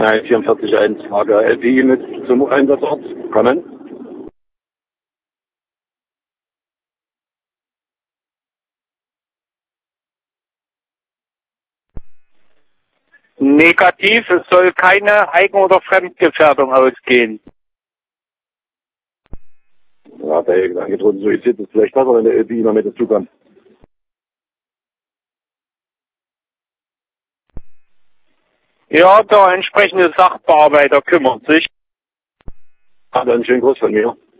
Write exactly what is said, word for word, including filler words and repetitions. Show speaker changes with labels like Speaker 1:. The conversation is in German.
Speaker 1: vierundvierzig eins Frage L P I mit zum Einsatzort. Kommen.
Speaker 2: Negativ, es soll keine Eigen- oder Fremdgefährdung ausgehen.
Speaker 1: Ja, der angedrohte Suizid ist vielleicht besser, wenn der L P I noch mit dazukommt.
Speaker 2: Ja, der entsprechende Sachbearbeiter kümmert sich.
Speaker 1: Hat einen schönen Gruß von mir.